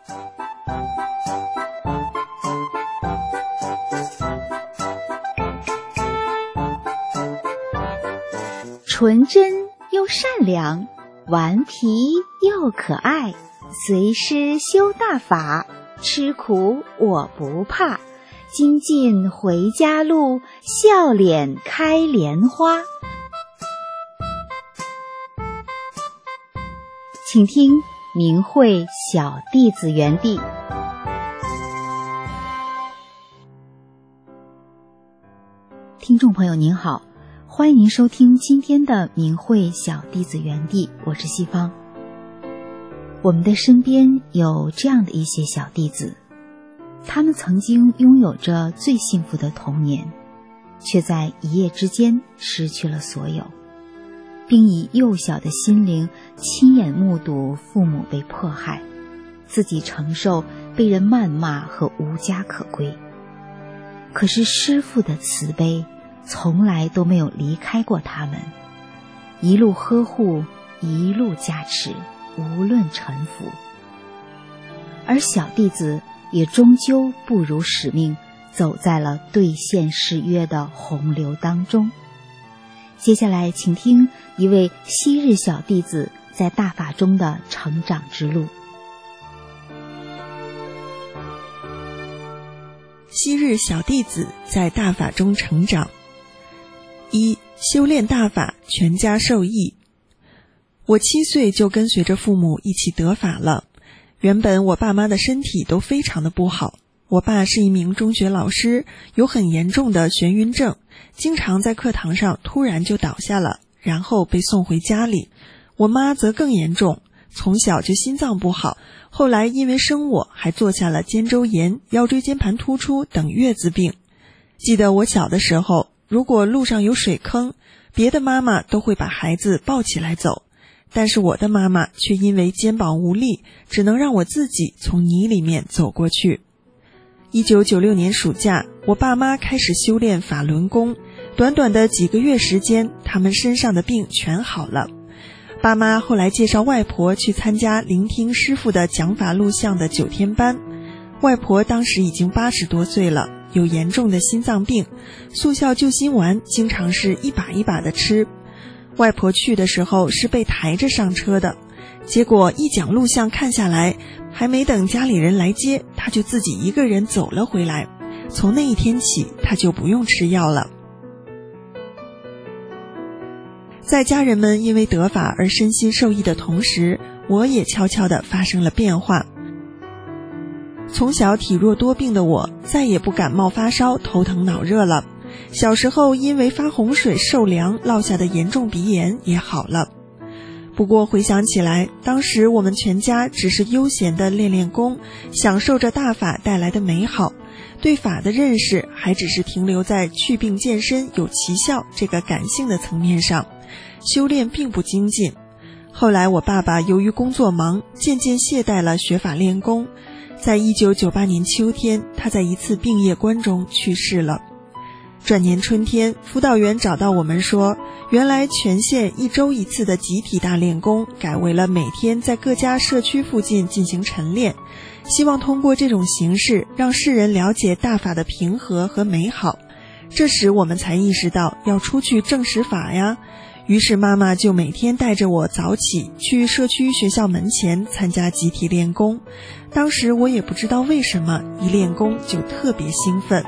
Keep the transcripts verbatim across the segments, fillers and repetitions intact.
纯真又善良，顽皮又可爱，随师修大法，吃苦我不怕，精进回家路，笑脸开莲花。请听明慧小弟子园地。听众朋友您好，欢迎您收听今天的明慧小弟子园地，我是西方。我们的身边有这样的一些小弟子，他们曾经拥有着最幸福的童年，却在一夜之间失去了所有，并以幼小的心灵亲眼目睹父母被迫害，自己承受被人谩骂和无家可归。可是师父的慈悲从来都没有离开过他们，一路呵护，一路加持，无论沉浮。而小弟子也终究不辱使命，走在了兑现誓约的洪流当中。接下来请听一位昔日小弟子在大法中的成长之路。 昔日小弟子在大法中成长。一、修炼大法，全家受益。我七岁就跟随着父母一起得法了。原本我爸妈的身体都非常的不好，我爸是一名中学老师，有很严重的眩晕症，经常在课堂上突然就倒下了，然后被送回家里。我妈则更严重，从小就心脏不好，后来因为生我还做下了肩周炎、腰椎间盘突出等月子病。记得我小的时候，如果路上有水坑，别的妈妈都会把孩子抱起来走，但是我的妈妈却因为肩膀无力，只能让我自己从泥里面走过去。一九九六年暑假，我爸妈开始修炼法轮功，短短的几个月时间，他们身上的病全好了。爸妈后来介绍外婆去参加聆听师父的讲法录像的九天班。外婆当时已经八十多岁了，有严重的心脏病，速效救心丸经常是一把一把的吃。外婆去的时候是被抬着上车的，结果一讲录像看下来，还没等家里人来接，她就自己一个人走了回来。从那一天起，她就不用吃药了。在家人们因为得法而身心受益的同时，我也悄悄地发生了变化。从小体弱多病的我，再也不感冒发烧、头疼脑热了。小时候因为发洪水受凉落下的严重鼻炎也好了。不过回想起来，当时我们全家只是悠闲地练练功，享受着大法带来的美好，对法的认识还只是停留在祛病健身有奇效这个感性的层面上，修炼并不精进。后来我爸爸由于工作忙，渐渐懈怠了学法练功。在一九九八年秋天，他在一次病夜关中去世了。转年春天，辅导员找到我们说，原来全县一周一次的集体大练功改为了每天在各家社区附近进行晨练，希望通过这种形式让世人了解大法的平和和美好。这时我们才意识到要出去证实法呀。于是妈妈就每天带着我早起去社区学校门前参加集体练功。当时我也不知道为什么，一练功就特别兴奋。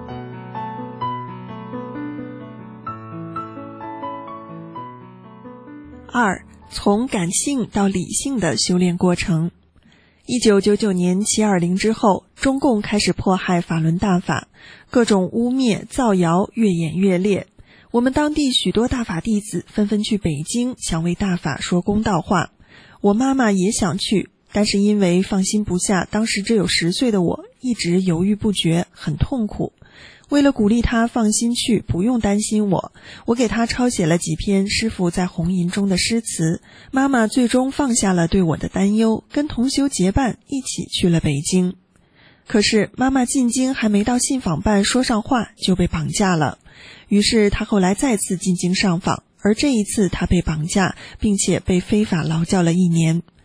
二、从感性到理性的修炼过程。一九九九年七二零之后，中共开始迫害法轮大法，各种污蔑、造谣越演越烈。我们当地许多大法弟子纷纷去北京，想为大法说公道话。我妈妈也想去，但是因为放心不下当时只有十岁的我，一直犹豫不决，很痛苦。为了鼓励她放心去，不用担心我，我给她抄写了几篇师父在红吟中的诗词。妈妈最终放下了对我的担忧，跟同修结伴一起去了北京。可是妈妈进京还没到信访办说上话就被绑架了，于是她后来再次进京上访，而这一次她被绑架，并且被非法劳教了一年。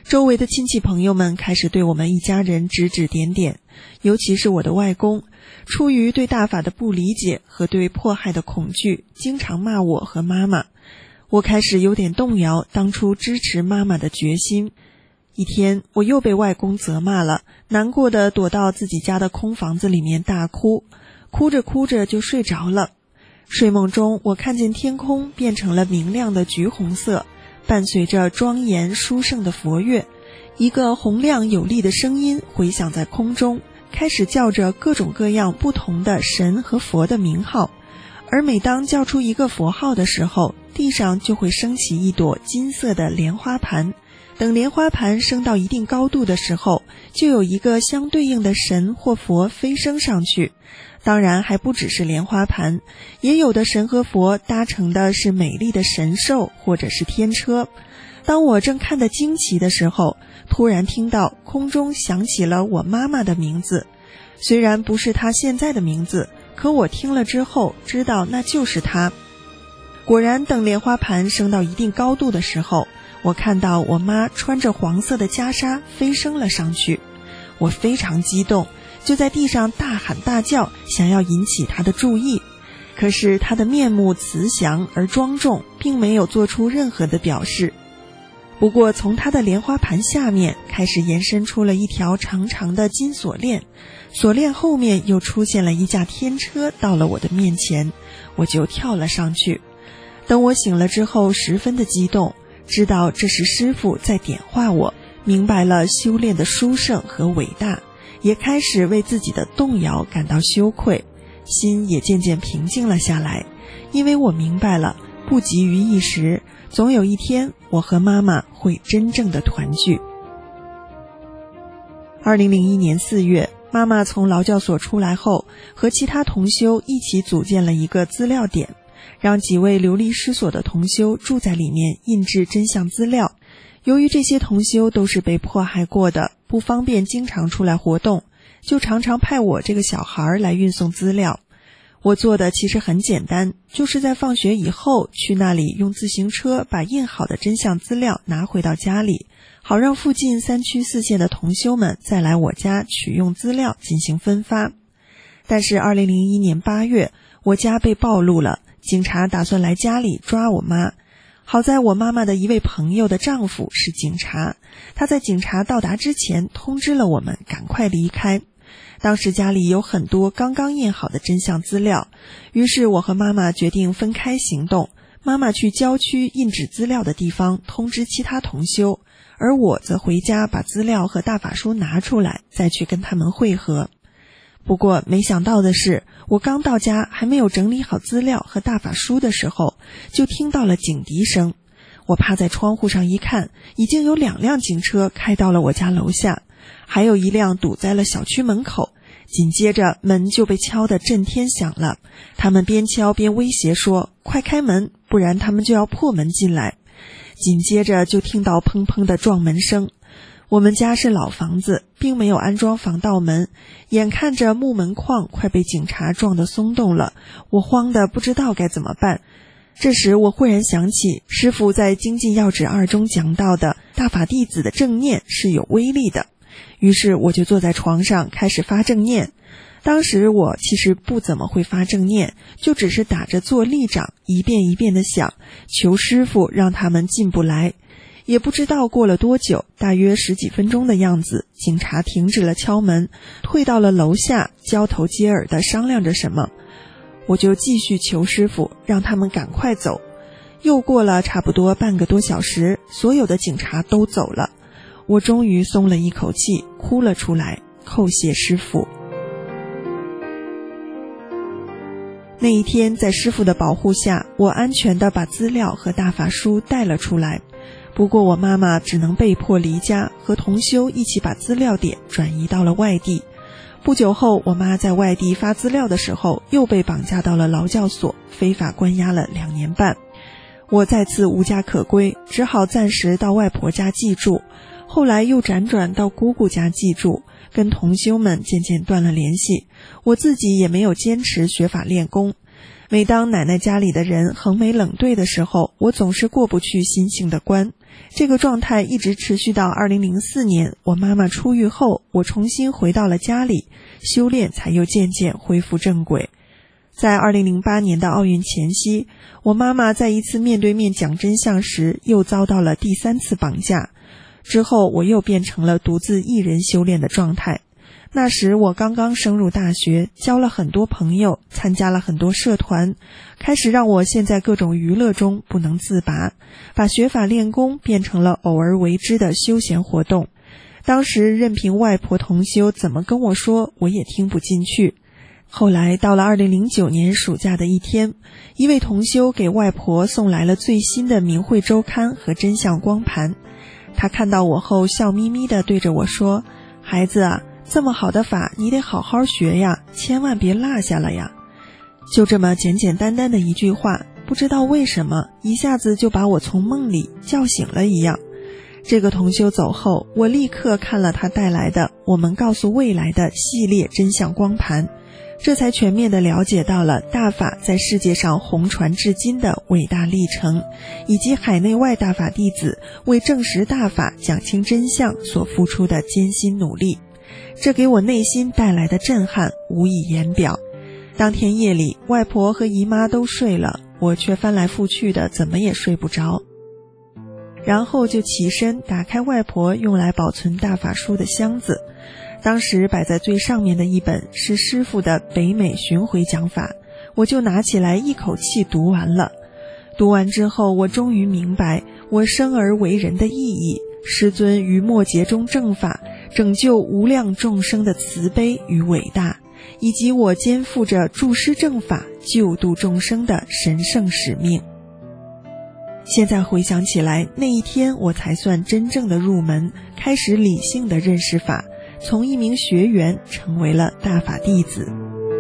周围的亲戚朋友们开始对我们一家人指指点点，尤其是我的外公，出于对大法的不理解和对迫害的恐惧，经常骂我和妈妈。我开始有点动摇当初支持妈妈的决心。一天，我又被外公责骂了，难过的躲到自己家的空房子里面大哭，哭着哭着就睡着了。睡梦中，我看见天空变成了明亮的橘红色，伴随着庄严殊胜的佛乐，一个洪亮有力的声音回响在空中，开始叫着各种各样不同的神和佛的名号。而每当叫出一个佛号的时候，地上就会升起一朵金色的莲花盘，等莲花盘升到一定高度的时候，就有一个相对应的神或佛飞升上去。当然还不只是莲花盘，也有的神和佛搭乘的是美丽的神兽或者是天车。当我正看得惊奇的时候，突然听到空中响起了我妈妈的名字，虽然不是她现在的名字，可我听了之后知道那就是她。果然，等莲花盘升到一定高度的时候，我看到我妈穿着黄色的袈裟飞升了上去。我非常激动，就在地上大喊大叫，想要引起她的注意。可是她的面目慈祥而庄重，并没有做出任何的表示。不过从她的莲花盘下面开始延伸出了一条长长的金锁链，锁链后面又出现了一架天车到了我的面前，我就跳了上去。等我醒了之后，十分的激动，知道这是师父在点化我，明白了修炼的殊胜和伟大，也开始为自己的动摇感到羞愧，心也渐渐平静了下来。因为我明白了，不急于一时，总有一天我和妈妈会真正的团聚。二零零一年四月，妈妈从劳教所出来后，和其他同修一起组建了一个资料点，让几位流离失所的同修住在里面印制真相资料。由于这些同修都是被迫害过的，不方便经常出来活动，就常常派我这个小孩来运送资料。我做的其实很简单，就是在放学以后去那里用自行车把印好的真相资料拿回到家里，好让附近三区四县的同修们再来我家取用资料进行分发。但是二零零一年八月，我家被暴露了，警察打算来家里抓我妈。好在我妈妈的一位朋友的丈夫是警察，他在警察到达之前通知了我们赶快离开。当时家里有很多刚刚印好的真相资料，于是我和妈妈决定分开行动，妈妈去郊区印制资料的地方通知其他同修，而我则回家把资料和大法书拿出来，再去跟他们会合。不过没想到的是，我刚到家还没有整理好资料和大法书的时候，就听到了警笛声。我趴在窗户上一看，已经有两辆警车开到了我家楼下，还有一辆堵在了小区门口。紧接着门就被敲得震天响了，他们边敲边威胁说，快开门，不然他们就要破门进来。紧接着就听到砰砰的撞门声。我们家是老房子，并没有安装防盗门，眼看着木门框快被警察撞得松动了，我慌得不知道该怎么办。这时我忽然想起师父在精进要旨二中讲到的大法弟子的正念是有威力的，于是我就坐在床上开始发正念。当时我其实不怎么会发正念，就只是打着坐立掌，一遍一遍地想，求师父让他们进不来。也不知道过了多久，大约十几分钟的样子，警察停止了敲门，退到了楼下，交头接耳地商量着什么。我就继续求师父让他们赶快走。又过了差不多半个多小时，所有的警察都走了，我终于松了一口气，哭了出来，叩谢师父。那一天在师父的保护下，我安全地把资料和大法书带了出来。不过我妈妈只能被迫离家，和同修一起把资料点转移到了外地。不久后，我妈在外地发资料的时候，又被绑架到了劳教所，非法关押了两年半。我再次无家可归，只好暂时到外婆家寄住，后来又辗转到姑姑家寄住，跟同修们渐渐断了联系。我自己也没有坚持学法练功。每当奶奶家里的人横眉冷对的时候，我总是过不去心性的关， 这个状态一直持续到二零零四年，我妈妈出狱后，我重新回到了家里，修炼才又渐渐恢复正轨。在二零零八年的奥运前夕，我妈妈在一次面对面讲真相时，又遭到了第三次绑架。之后，我又变成了独自一人修炼的状态。那时我刚刚升入大学，交了很多朋友，参加了很多社团，开始让我陷在各种娱乐中不能自拔，把学法练功变成了偶尔为之的休闲活动。当时任凭外婆同修怎么跟我说，我也听不进去。后来到了二零零九年暑假的一天，一位同修给外婆送来了最新的明慧周刊和真相光盘。他看到我后笑眯眯地对着我说，孩子啊，这么好的法你得好好学呀，千万别落下了呀。就这么简简单单的一句话，不知道为什么一下子就把我从梦里叫醒了一样。这个同修走后，我立刻看了他带来的《我们告诉未来》的系列真相光盘，这才全面地了解到了大法在世界上红传至今的伟大历程，以及海内外大法弟子为证实大法讲清真相所付出的艰辛努力。这给我内心带来的震撼无以言表。当天夜里，外婆和姨妈都睡了，我却翻来覆去的怎么也睡不着。然后就起身打开外婆用来保存大法书的箱子，当时摆在最上面的一本是师父的北美巡回讲法，我就拿起来一口气读完了。读完之后，我终于明白我生而为人的意义，师尊于末劫中正法拯救无量众生的慈悲与伟大，以及我肩负着助师正法救度众生的神圣使命。现在回想起来，那一天我才算真正的入门，开始理性的认识法，从一名学员成为了大法弟子。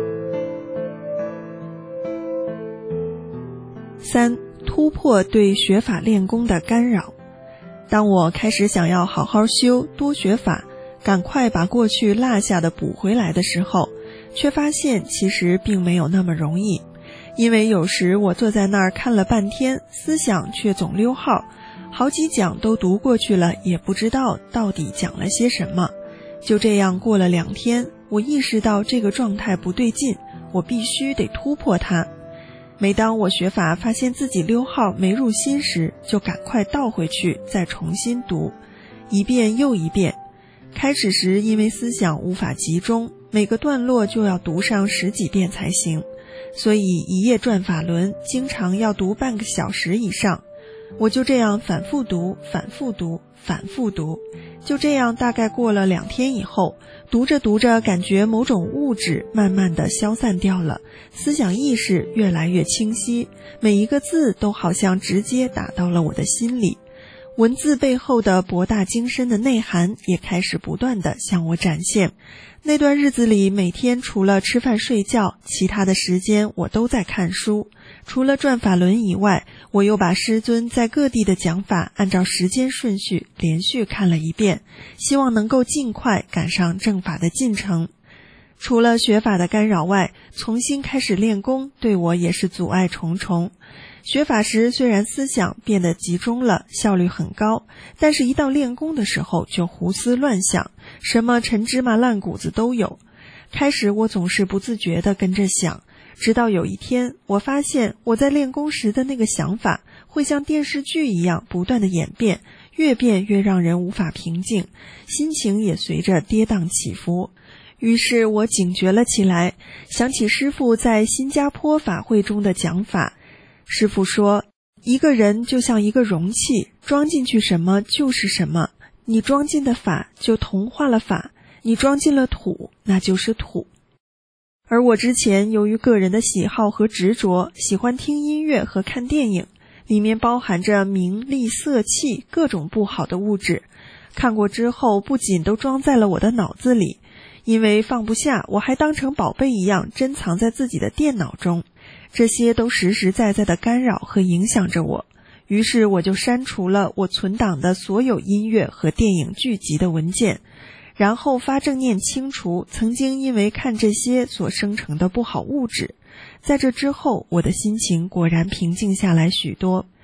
三、突破对学法练功的干扰。当我开始想要好好修，多学法，赶快把过去落下的补回来的时候，却发现其实并没有那么容易。因为有时我坐在那儿看了半天，思想却总溜号，好几讲都读过去了，也不知道到底讲了些什么。就这样过了两天，我意识到这个状态不对劲，我必须得突破它。每当我学法发现自己溜号没入心时，就赶快倒回去再重新读，一遍又一遍。开始时因为思想无法集中，每个段落就要读上十几遍才行，所以一页转法轮经常要读半个小时以上。我就这样反复读反复读反复读，就这样大概过了两天以后，读着读着感觉某种物质慢慢地消散掉了，思想意识越来越清晰，每一个字都好像直接打到了我的心里，文字背后的博大精深的内涵也开始不断地向我展现。那段日子里，每天除了吃饭睡觉，其他的时间我都在看书。除了转法轮以外，我又把师尊在各地的讲法按照时间顺序连续看了一遍，希望能够尽快赶上正法的进程。除了学法的干扰外，重新开始练功对我也是阻碍重重。学法时虽然思想变得集中了，效率很高，但是一到练功的时候就胡思乱想，什么陈芝麻烂谷子都有。开始我总是不自觉地跟着想，直到有一天我发现我在练功时的那个想法会像电视剧一样不断地演变，越变越让人无法平静，心情也随着跌宕起伏。于是我警觉了起来，想起师父在新加坡法会中的讲法。师父说，一个人就像一个容器，装进去什么就是什么，你装进的法就同化了法，你装进了土，那就是土。而我之前由于个人的喜好和执着，喜欢听音乐和看电影，里面包含着名利色气各种不好的物质，看过之后不仅都装在了我的脑子里，因为放不下，我还当成宝贝一样珍藏在自己的电脑中。这些都实实在在的干扰和影响着我，于是我就删除了我存档的所有音乐和电影剧集的文件，然后发正念清除曾经因为看这些所生成的不好物质。在这之后，我的心情果然平静下来许多。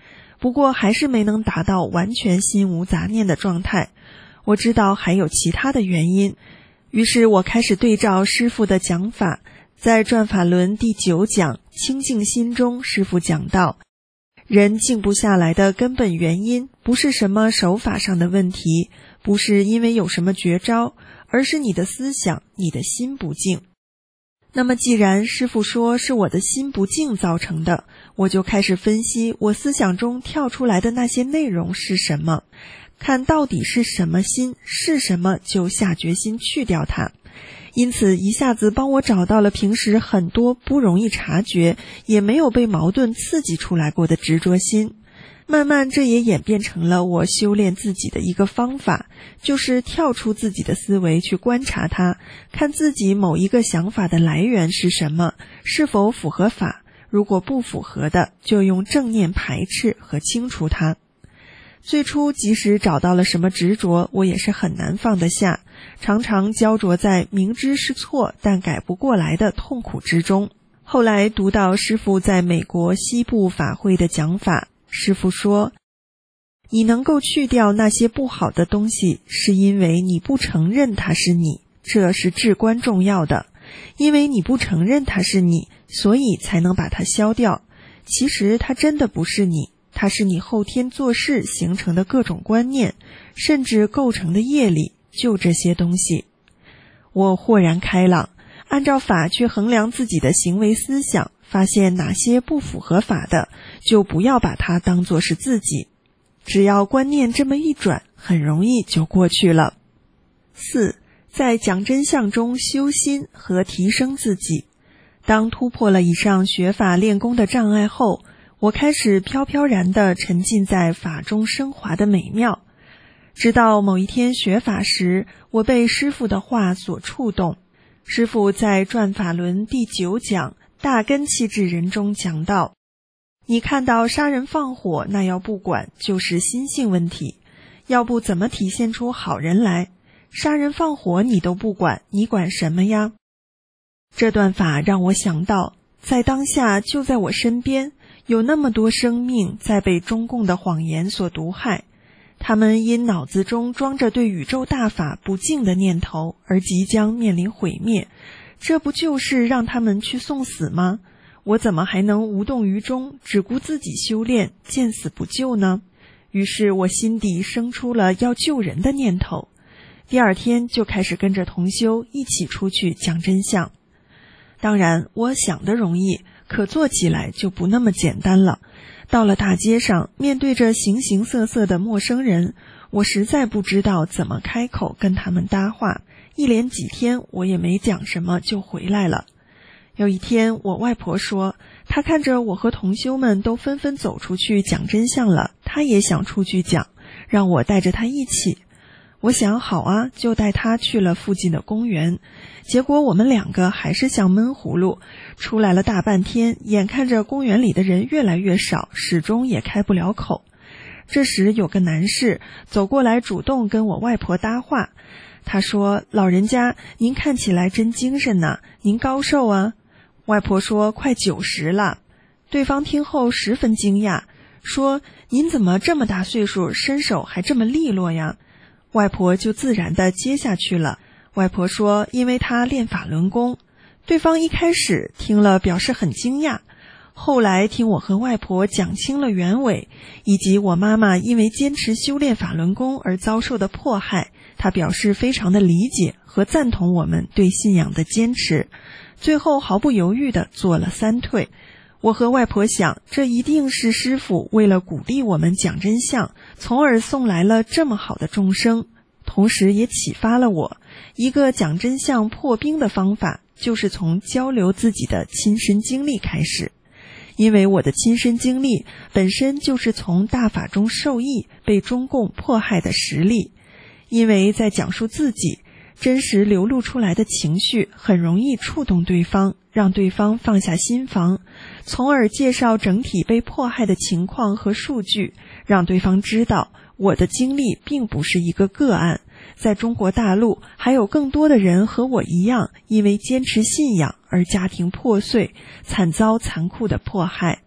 不过还是没能达到完全心无杂念的状态。我知道还有其他的原因，于是我开始对照师父的讲法。在转法轮第九讲清净心中，师父讲到，人静不下来的根本原因不是什么手法上的问题，不是因为有什么绝招，而是你的思想，你的心不静。那么既然师父说是我的心不静造成的，我就开始分析我思想中跳出来的那些内容是什么，看到底是什么心，是什么就下决心去掉它。因此一下子帮我找到了平时很多不容易察觉，也没有被矛盾刺激出来过的执着心。慢慢这也演变成了我修炼自己的一个方法，就是跳出自己的思维去观察它，看自己某一个想法的来源是什么，是否符合法，如果不符合的，就用正念排斥和清除它。最初即使找到了什么执着，我也是很难放得下，常常焦灼在明知是错但改不过来的痛苦之中。后来读到师父在美国西部法会的讲法，师父说，你能够去掉那些不好的东西，是因为你不承认它是你，这是至关重要的。因为你不承认它是你，所以才能把它消掉。其实它真的不是你，它是你后天做事形成的各种观念，甚至构成的业力，就这些东西。我豁然开朗，按照法去衡量自己的行为思想，发现哪些不符合法的，就不要把它当作是自己。只要观念这么一转，很容易就过去了。四，在讲真相中修心和提升自己。当突破了以上学法练功的障碍后，我开始飘飘然地沉浸在法中升华的美妙。直到某一天学法时，我被师父的话所触动。师父在转法轮第九讲大根器治人中讲到，你看到杀人放火，那要不管就是心性问题，要不怎么体现出好人来？杀人放火你都不管，你管什么呀？这段法让我想到，在当下就在我身边，有那么多生命在被中共的谎言所毒害，他们因脑子中装着对宇宙大法不敬的念头而即将面临毁灭，这不就是让他们去送死吗？我怎么还能无动于衷，只顾自己修炼，见死不救呢？于是我心底生出了要救人的念头。第二天就开始跟着同修一起出去讲真相。当然我想的容易，可做起来就不那么简单了。到了大街上，面对着形形色色的陌生人，我实在不知道怎么开口跟他们搭话，一连几天我也没讲什么就回来了。有一天我外婆说，她看着我和同修们都纷纷走出去讲真相了，她也想出去讲，让我带着她一起。我想好啊，就带她去了附近的公园。结果我们两个还是像闷葫芦，出来了大半天，眼看着公园里的人越来越少，始终也开不了口。这时有个男士走过来主动跟我外婆搭话，他说，老人家您看起来真精神呐，您高寿啊？外婆说快九十了。对方听后十分惊讶，说您怎么这么大岁数，身手还这么利落呀？外婆就自然地接下去了。外婆说，因为她练法轮功。对方一开始听了表示很惊讶，后来听我和外婆讲清了原委，以及我妈妈因为坚持修炼法轮功而遭受的迫害，她表示非常的理解和赞同我们对信仰的坚持，最后毫不犹豫地做了三退。我和外婆想，这一定是师父为了鼓励我们讲真相，从而送来了这么好的众生，同时也启发了我，一个讲真相破冰的方法，就是从交流自己的亲身经历开始。因为我的亲身经历本身就是从大法中受益被中共迫害的实例，因为在讲述自己真实流露出来的情绪很容易触动对方，让对方放下心防，从而介绍整体被迫害的情况和数据，让对方知道我的经历并不是一个个案，在中国大陆还有更多的人和我一样，因为坚持信仰而家庭破碎，惨遭残酷的迫害。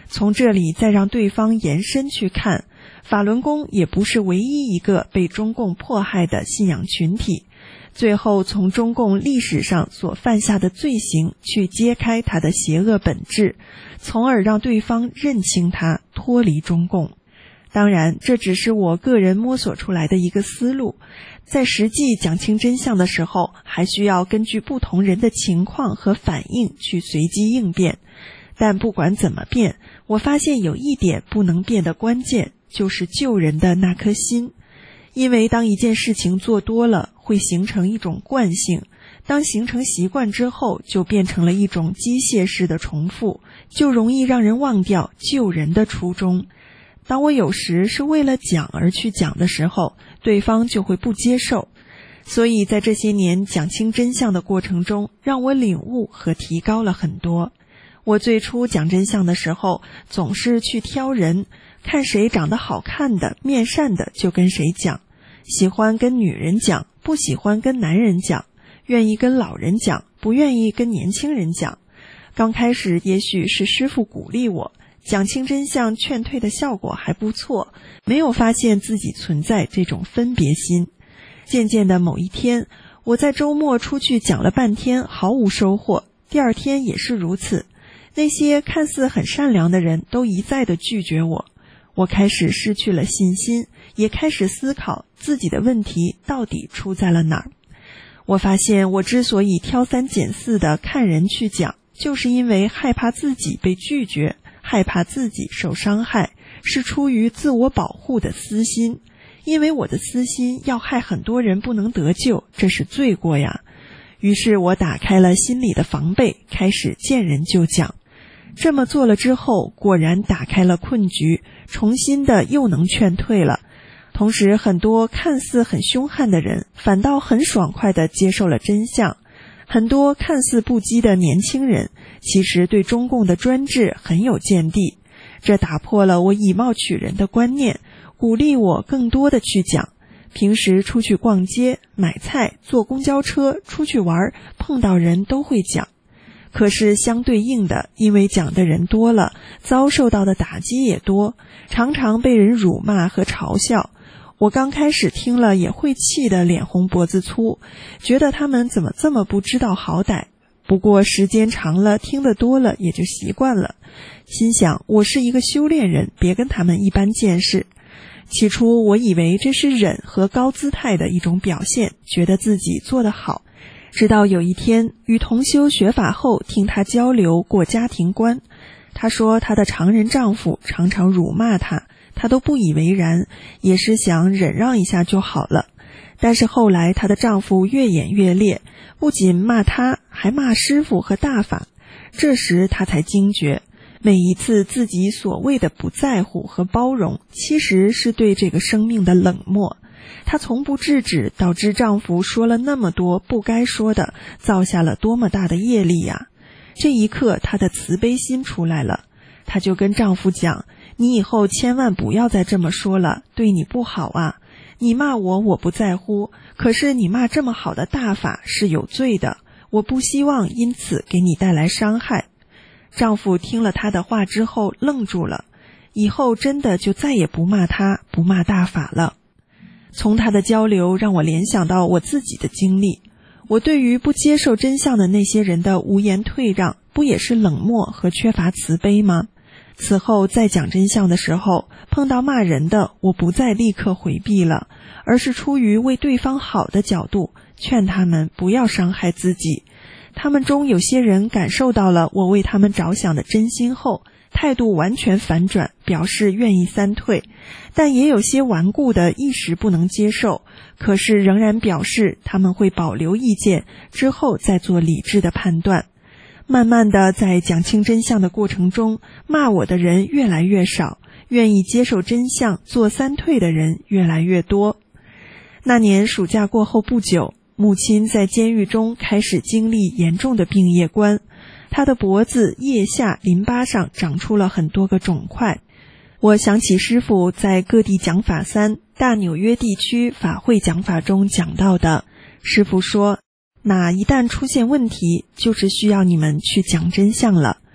从这里再让对方延伸去看，法轮功也不是唯一一个被中共迫害的信仰群体。最后从中共历史上所犯下的罪行去揭开它的邪恶本质，从而让对方认清它，脱离中共。当然，这只是我个人摸索出来的一个思路，在实际讲清真相的时候，还需要根据不同人的情况和反应去随机应变。但不管怎么变，我发现有一点不能变的关键，就是救人的那颗心。因为当一件事情做多了，会形成一种惯性，当形成习惯之后，就变成了一种机械式的重复，就容易让人忘掉救人的初衷。当我有时是为了讲而去讲的时候，对方就会不接受。所以在这些年讲清真相的过程中，让我领悟和提高了很多。我最初讲真相的时候，总是去挑人，看谁长得好看的、面善的就跟谁讲，喜欢跟女人讲，不喜欢跟男人讲，愿意跟老人讲，不愿意跟年轻人讲。刚开始也许是师父鼓励我，讲清真相劝退的效果还不错，没有发现自己存在这种分别心。渐渐的某一天，我在周末出去讲了半天，毫无收获，第二天也是如此。那些看似很善良的人都一再的拒绝我，我开始失去了信心，也开始思考自己的问题到底出在了哪儿。我发现我之所以挑三拣四的看人去讲，就是因为害怕自己被拒绝，害怕自己受伤害，是出于自我保护的私心。因为我的私心要害很多人不能得救，这是罪过呀。于是我打开了心里的防备，开始见人就讲。这么做了之后，果然打开了困局，重新的又能劝退了。同时很多看似很凶悍的人，反倒很爽快地接受了真相。很多看似不羁的年轻人，其实对中共的专制很有见地。这打破了我以貌取人的观念，鼓励我更多的去讲。平时出去逛街、买菜、坐公交车、出去玩，碰到人都会讲。可是相对应的，因为讲的人多了，遭受到的打击也多，常常被人辱骂和嘲笑。我刚开始听了也会气得脸红脖子粗，觉得他们怎么这么不知道好歹。不过时间长了，听得多了也就习惯了，心想我是一个修炼人，别跟他们一般见识。起初我以为这是忍和高姿态的一种表现，觉得自己做得好。直到有一天与同修学法后，听他交流过家庭观，他说他的常人丈夫常常辱骂他，他都不以为然，也是想忍让一下就好了。但是后来她的丈夫越演越烈，不仅骂她，还骂师父和大法。这时她才惊觉，每一次自己所谓的不在乎和包容，其实是对这个生命的冷漠。她从不制止，导致丈夫说了那么多不该说的，造下了多么大的业力呀！这一刻她的慈悲心出来了，她就跟丈夫讲，你以后千万不要再这么说了，对你不好啊。你骂我我不在乎，可是你骂这么好的大法是有罪的，我不希望因此给你带来伤害。丈夫听了她的话之后愣住了，以后真的就再也不骂她，不骂大法了。从她的交流让我联想到我自己的经历，我对于不接受真相的那些人的无言退让，不也是冷漠和缺乏慈悲吗？此后在讲真相的时候，碰到骂人的，我不再立刻回避了，而是出于为对方好的角度，劝他们不要伤害自己。他们中有些人感受到了我为他们着想的真心后，态度完全反转，表示愿意三退。但也有些顽固的一时不能接受，可是仍然表示他们会保留意见，之后再做理智的判断。慢慢的，在讲清真相的过程中，骂我的人越来越少，愿意接受真相做三退的人越来越多。那年暑假过后不久，母亲在监狱中开始经历严重的病叶关，她的脖子、腋下、淋巴上长出了很多个肿块。我想起师父在各地讲法三大纽约地区法会讲法中讲到的，师父说，那一旦出现问题，就是需要你们去讲真相了。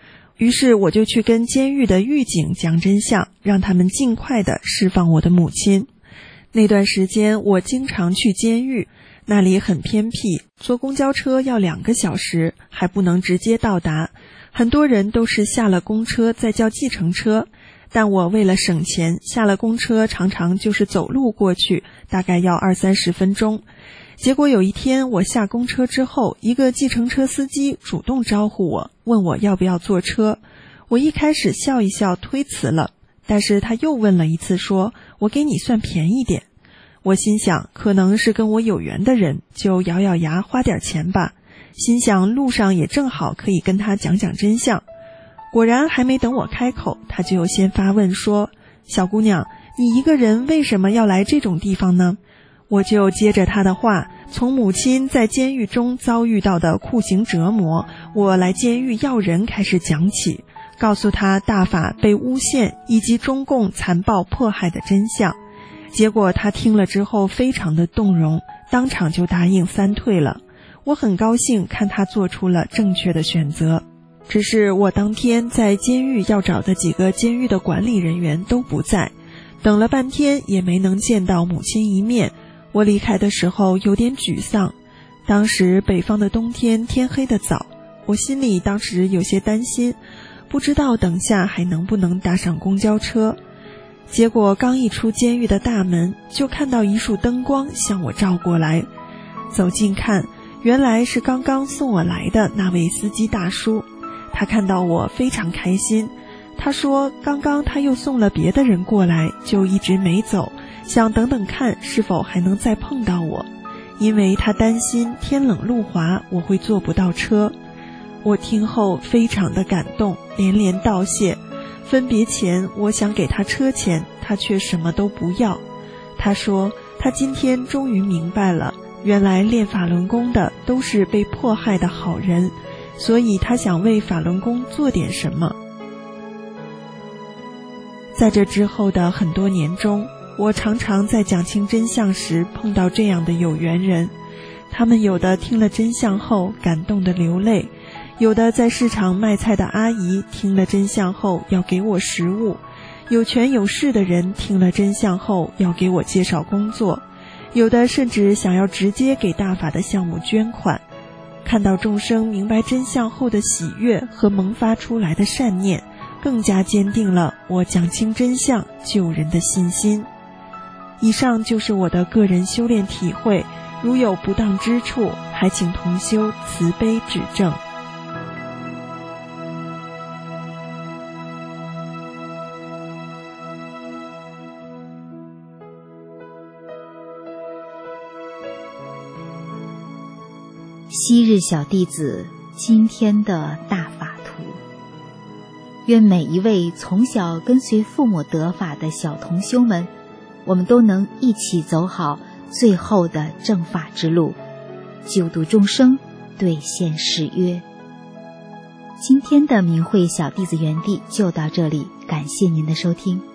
于是我就去跟监狱的狱警讲真相，让他们尽快地释放我的母亲。那段时间我经常去监狱，那里很偏僻，坐公交车要两个小时，还不能直接到达。很多人都是下了公车再叫计程车，但我为了省钱，下了公车常常就是走路过去，大概要二三十分钟。结果有一天我下公车之后，一个计程车司机主动招呼我，问我要不要坐车。我一开始笑一笑推辞了，但是他又问了一次，说我给你算便宜点。我心想可能是跟我有缘的人，就咬咬牙花点钱吧，心想路上也正好可以跟他讲讲真相。果然还没等我开口，他就先发问说，小姑娘，你一个人为什么要来这种地方呢？我就接着他的话，从母亲在监狱中遭遇到的酷刑折磨，我来监狱要人开始讲起，告诉他大法被诬陷以及中共残暴迫害的真相。结果他听了之后非常的动容，当场就答应三退了。我很高兴看他做出了正确的选择。只是我当天在监狱要找的几个监狱的管理人员都不在，等了半天也没能见到母亲一面。我离开的时候有点沮丧，当时北方的冬天天黑得早，我心里当时有些担心，不知道等下还能不能搭上公交车。结果刚一出监狱的大门，就看到一束灯光向我照过来。走近看，原来是刚刚送我来的那位司机大叔。他看到我非常开心，他说刚刚他又送了别的人过来，就一直没走，想等等看是否还能再碰到我，因为他担心天冷路滑我会坐不到车。我听后非常的感动，连连道谢。分别前我想给他车钱，他却什么都不要。他说他今天终于明白了，原来练法轮功的都是被迫害的好人，所以他想为法轮功做点什么。在这之后的很多年中，我常常在讲清真相时碰到这样的有缘人，他们有的听了真相后感动得流泪，有的在市场卖菜的阿姨听了真相后要给我食物，有权有势的人听了真相后要给我介绍工作，有的甚至想要直接给大法的项目捐款。看到众生明白真相后的喜悦和萌发出来的善念，更加坚定了我讲清真相救人的信心。以上就是我的个人修炼体会，如有不当之处，还请同修慈悲指正。 昔日小弟子今天的大法图。愿每一位从小跟随父母得法的小同修们，我们都能一起走好最后的正法之路，救度众生，兑现誓约。今天的明慧小弟子园地就到这里，感谢您的收听。